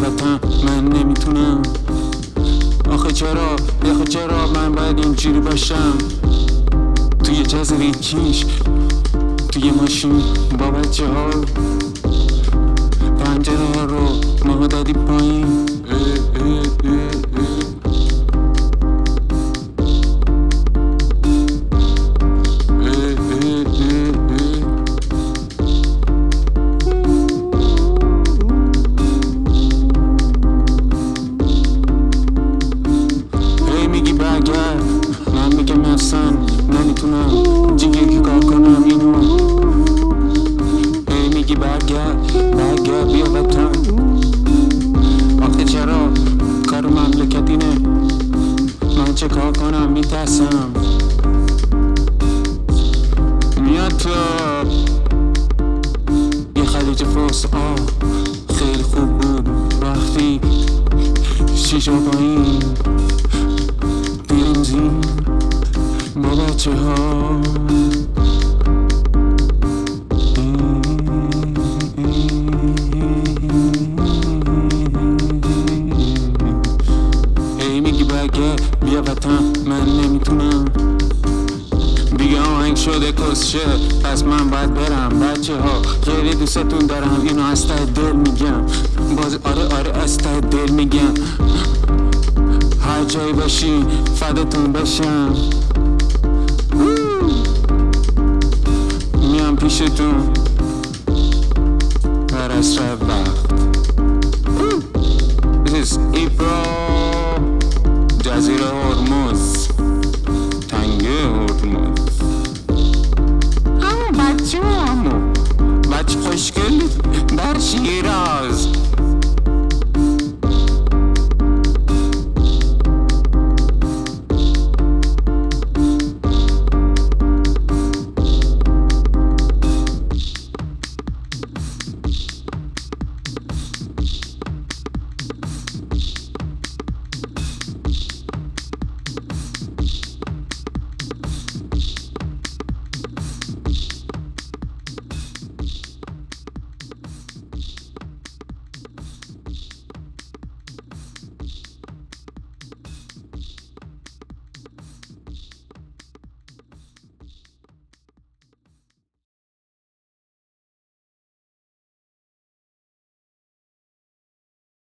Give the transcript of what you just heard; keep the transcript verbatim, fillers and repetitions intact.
وطن من نمیتونم. آخه چرا آخه چرا من باید اینجوری باشم؟ توی جزیره کیش، توی ماشین با بچه ها، پنجره ها رو ما دادی پایین. اه اه اه اه. من میگم اصلا نمیتونم جیگه که کار کنم اینو. ای میگی برگرد برگرد بیا وطن. آخه چرا کار مملکت اینه؟ من چه کار کنم؟ میترسم. میاد تو یه خلیج فارس، آه خیلی خوب بود وقتی شیشه پایین بیرونزین با بچه ها. ای میگی برگرد بیا وطن من نمیتونم دیگه. آهنگ شده کسشه پس من باید برم. بچه ها خیلی دوستتون دارم، اینو از ته دل میگم. باز آره آره از ته دل میگم. هر جایی باشی فداتون بشم. میام پیشتون هر از شب وقت